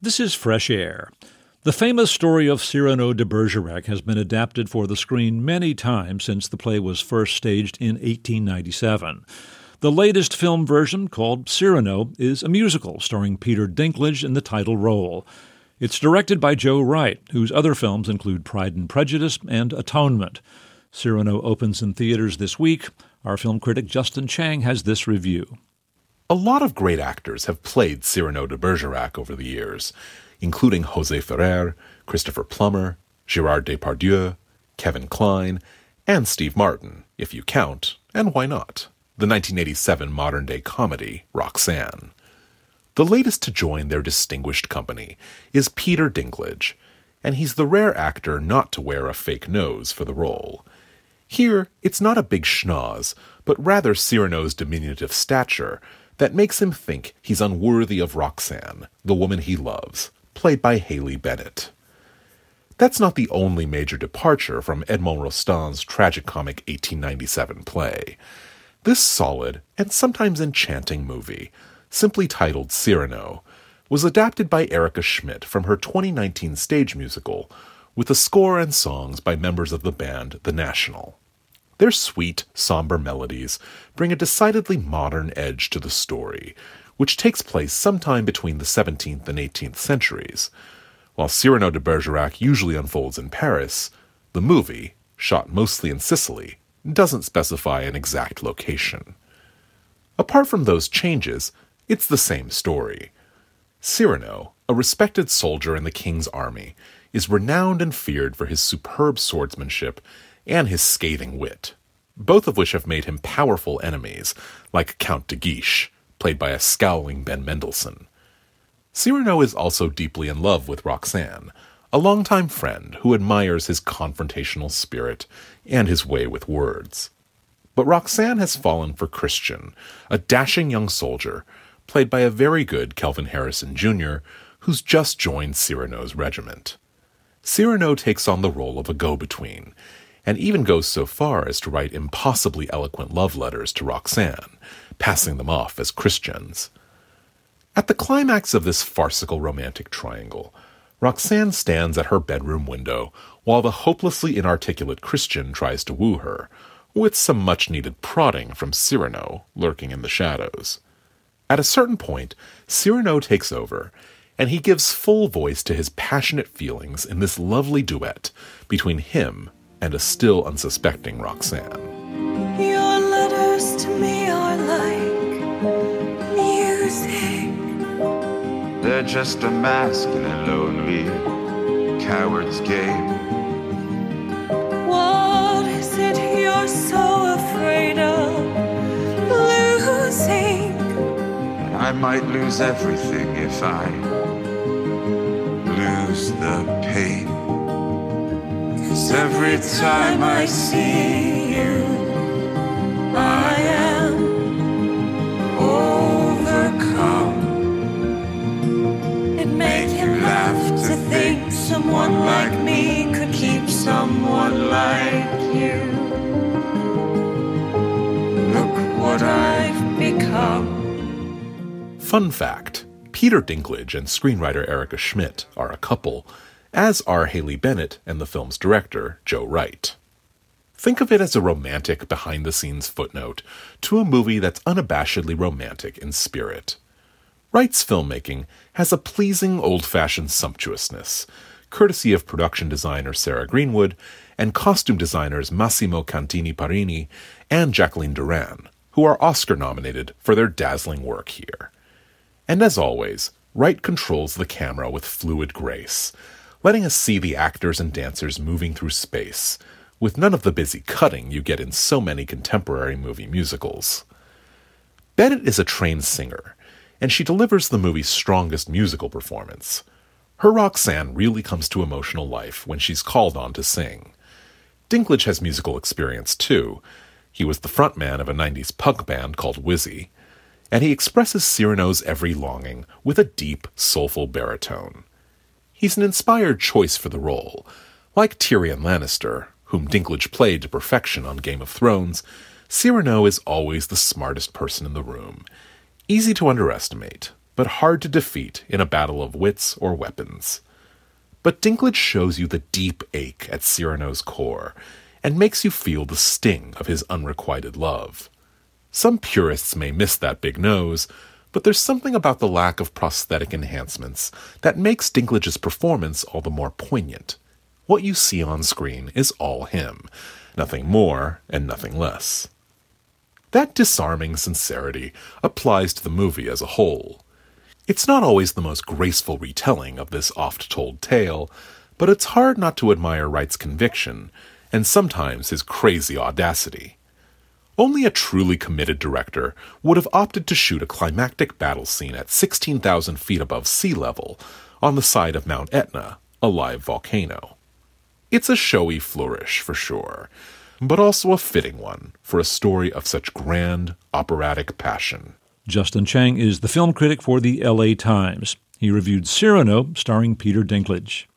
This is Fresh Air. The famous story of Cyrano de Bergerac has been adapted for the screen many times since the play was first staged in 1897. The latest film version, called Cyrano, is a musical starring Peter Dinklage in the title role. It's directed by Joe Wright, whose other films include Pride and Prejudice and Atonement. Cyrano opens in theaters this week. Our film critic Justin Chang has this review. A lot of great actors have played Cyrano de Bergerac over the years, including José Ferrer, Christopher Plummer, Gérard Depardieu, Kevin Kline, and Steve Martin, if you count, and why not, the 1987 modern-day comedy Roxanne. The latest to join their distinguished company is Peter Dinklage, and he's the rare actor not to wear a fake nose for the role. Here, it's not a big schnoz, but rather Cyrano's diminutive stature that makes him think he's unworthy of Roxanne, the woman he loves, played by Haley Bennett. That's not the only major departure from Edmond Rostand's tragicomic 1897 play. This solid and sometimes enchanting movie, simply titled Cyrano, was adapted by Erica Schmidt from her 2019 stage musical, with a score and songs by members of the band The National. Their sweet, somber melodies bring a decidedly modern edge to the story, which takes place sometime between the 17th and 18th centuries. While Cyrano de Bergerac usually unfolds in Paris, the movie, shot mostly in Sicily, doesn't specify an exact location. Apart from those changes, it's the same story. Cyrano, a respected soldier in the king's army, is renowned and feared for his superb swordsmanship and his scathing wit, both of which have made him powerful enemies, like Count de Guiche, played by a scowling Ben Mendelsohn. Cyrano is also deeply in love with Roxanne, a longtime friend who admires his confrontational spirit and his way with words. But Roxanne has fallen for Christian, a dashing young soldier, played by a very good Kelvin Harrison Jr., who's just joined Cyrano's regiment. Cyrano takes on the role of a go-between, and even goes so far as to write impossibly eloquent love letters to Roxanne, passing them off as Christians. At the climax of this farcical romantic triangle, Roxanne stands at her bedroom window while the hopelessly inarticulate Christian tries to woo her, with some much-needed prodding from Cyrano lurking in the shadows. At a certain point, Cyrano takes over, and he gives full voice to his passionate feelings in this lovely duet between him and a still unsuspecting Roxanne. Your letters to me are like music. They're just a mask in a lonely coward's game. What is it you're so afraid of losing? I might lose everything if I lose the pain. 'Cause every time I see you, I am overcome. It made him laugh to think someone like me could keep someone like you. Look what I've become. Fun fact, Peter Dinklage and screenwriter Erica Schmidt are a couple, as are Haley Bennett and the film's director, Joe Wright. Think of it as a romantic behind-the-scenes footnote to a movie that's unabashedly romantic in spirit. Wright's filmmaking has a pleasing old-fashioned sumptuousness, courtesy of production designer Sarah Greenwood and costume designers Massimo Cantini Parini and Jacqueline Duran, who are Oscar-nominated for their dazzling work here. And as always, Wright controls the camera with fluid grace, letting us see the actors and dancers moving through space, with none of the busy cutting you get in so many contemporary movie musicals. Bennett is a trained singer, and she delivers the movie's strongest musical performance. Her Roxanne really comes to emotional life when she's called on to sing. Dinklage has musical experience too. He was the frontman of a 90s punk band called Wizzy, and he expresses Cyrano's every longing with a deep, soulful baritone. He's an inspired choice for the role. Like Tyrion Lannister, whom Dinklage played to perfection on Game of Thrones, Cyrano is always the smartest person in the room. Easy to underestimate, but hard to defeat in a battle of wits or weapons. But Dinklage shows you the deep ache at Cyrano's core, and makes you feel the sting of his unrequited love. Some purists may miss that big nose, but there's something about the lack of prosthetic enhancements that makes Dinklage's performance all the more poignant. What you see on screen is all him, nothing more and nothing less. That disarming sincerity applies to the movie as a whole. It's not always the most graceful retelling of this oft-told tale, but it's hard not to admire Wright's conviction, and sometimes his crazy audacity. Only a truly committed director would have opted to shoot a climactic battle scene at 16,000 feet above sea level, on the side of Mount Etna, a live volcano. It's a showy flourish, for sure, but also a fitting one for a story of such grand, operatic passion. Justin Chang is the film critic for the LA Times. He reviewed Cyrano, starring Peter Dinklage.